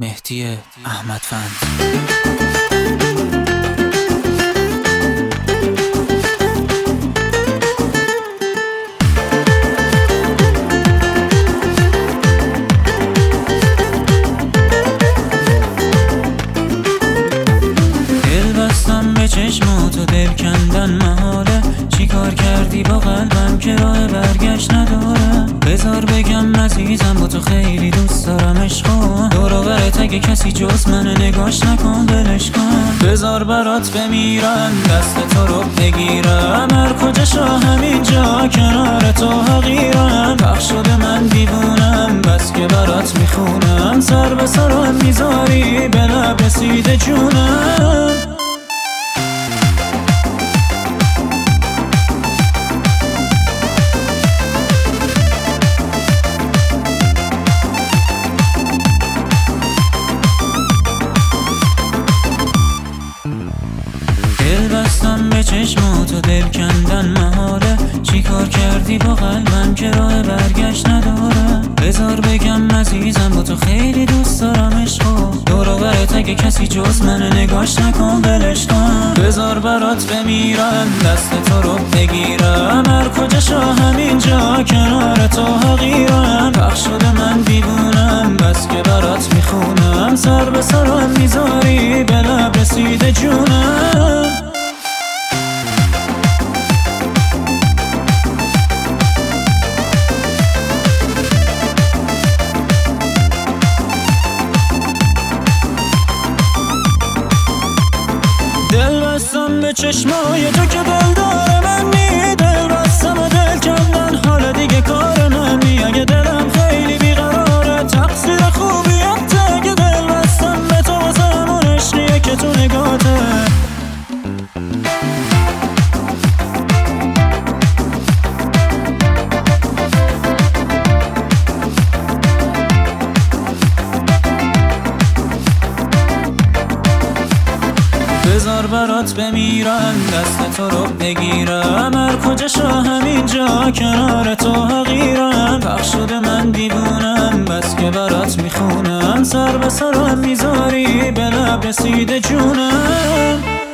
مهدی احمدفند. دل بستم به چشمات و دل کندن محاله، چی کار کردی با قلبم که راه برگشت نداره؟ بذار بگم عزیزم با تو خیلی دوست دارم عشقا، دور و برت اگه کسی جز من نگاش نکن ولش کن. بذار برات بمیرم دست تو رو بگیرم، هر کجاشا همینجا کنار تو حقیرم. بخش شده من دیوونم بس که برات میخونم، سر به سرم میذاری به لب رسیده جونم. دل بستم به چشمات و دل کندن محاله، چی کار کردی با قلبم که راه برگشت نداره؟ بذار بگم عزیزم با تو خیلی دوست دارم عشقا، دور و برت اگه کسی جز من نگاش نکن ولش کن. بذار برات بمیرم دست تو رو بگیرم، هر کجاشا همینجا کنار تو حقیرم. بخش شده من دیوونم بس که برات میخونم، سر به سرم میذاری به لب رسیده جونم. دل بستم به چشمای تو که دل داره منی، دل بستم و دل کندن حال دیگه کار منی. اگه دلم خیلی بیقراره تقصیر خوبیت، اگه دل بستم به تو واسه همون عشقیه که تو نگاته. بذار برات بمیرم دست تو رو بگیرم، هر کجاشا همینجا کنار تو حقیرم. بخش شده من دیوونم بس که برات میخونم، سر به سرم میذاری به لب رسیده جونم.